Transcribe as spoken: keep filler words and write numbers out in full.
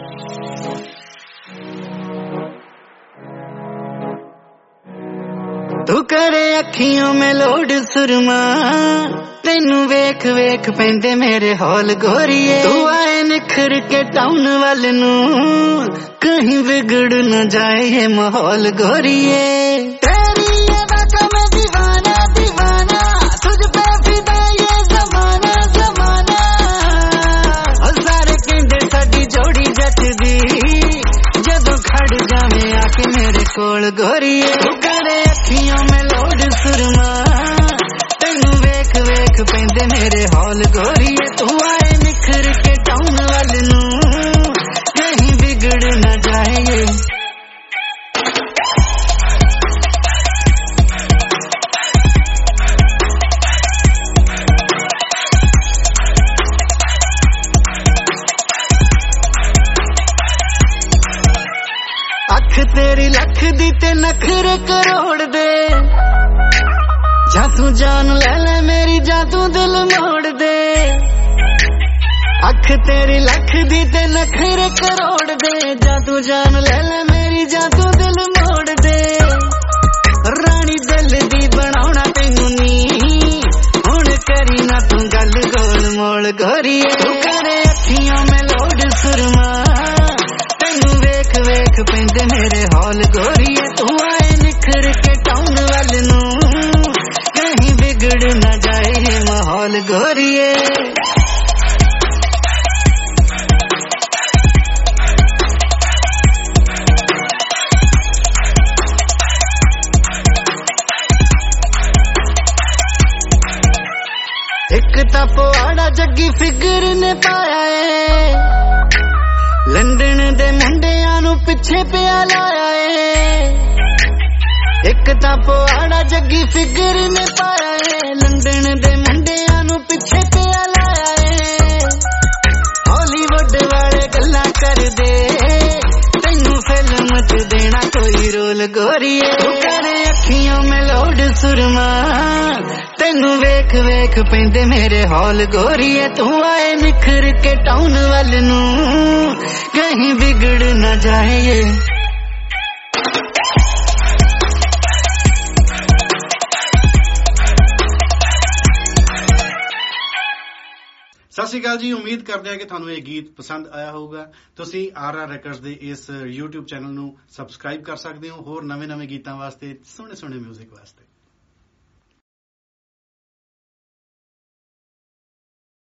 तू करे अखियों में लोड सुरमा, तेनू वेख वेख पेंदे मेरे हौल गोरिए। तू आए निखर के टाउन वाल नू, कहीं बिगड़ न जाए ये माहौल गोरिए। तेरी ये बातों में दीवाना दीवाना, तुझ पे फिदा ये जमाना जमाना। और सारे कहंदे साडी जोड़ी जचदी, जदों खड़ जावे आके मेरे कोल गोरिए। तू करे अखियों में लोड सुरमा, तेनू वेख वेख पेंदे मेरे हौल गोरिए। तू आए निखर के टाउन वाल नू, कहीं बिगड़ न जाए ये। अख तेरी लख दी ते नखरे करोड़ दे, जा तू जान ले ले मेरी, जा तू दिल मोड़ दे। अख तेरी लख दी ते नखरे करोड़ दे, जा तू जान ले ले मेरी, जा तू दिल मोड़ दे। रानी दिल दी बनाउणा तैनू नी, हुण करी ना तू गल गोल मोल गोरिए। तू करे अखियों में लोड सुरमा, तेनू वेख वेख पेंदे मेरे हौल गोरिए। तू आए निखर के टाउन वाल नू, कहीं बिगड़ न जाए ये माहौल गोरिए। एक तपवाड़ा जग्गी फिगर ने पाया है, लंदन दे मुंडियां नू पिछे पिया लाया है। एक तपवाड़ा जग्गी फिगर ने पाया है, लंदन दे मुंडियां नू पिछे पिया लाया है। हॉलीवुड वाले गल्लां कर दे, तैनू फिल्म च देना कोई रोल गोरिए। तू करे अखियों में लोड सुरमा, तेनू वेख वेख पेंदे मेरे हौल गोरिए। तू आए निखर के टाउन वाल नू, कहीं बिगड़ न जाए ये। सत श्री अकाल जी। उम्मीद करते हैं कि ਤੁਹਾਨੂੰ ਇਹ ਗੀਤ ਪਸੰਦ ਆਇਆ ਹੋਊਗਾ। ਤੁਸੀਂ ਆਰ ਆਰ ਰੈਕਰਡਸ ਦੇ ਇਸ YouTube ਚੈਨਲ ਨੂੰ ਸਬਸਕ੍ਰਾਈਬ ਕਰ ਸਕਦੇ ਹੋ ਹੋਰ ਨਵੇਂ ਨਵੇਂ ਗੀਤਾਂ ਵਾਸਤੇ, ਸੋਹਣੇ ਸੋਹਣੇ 뮤직 ਵਾਸਤੇ।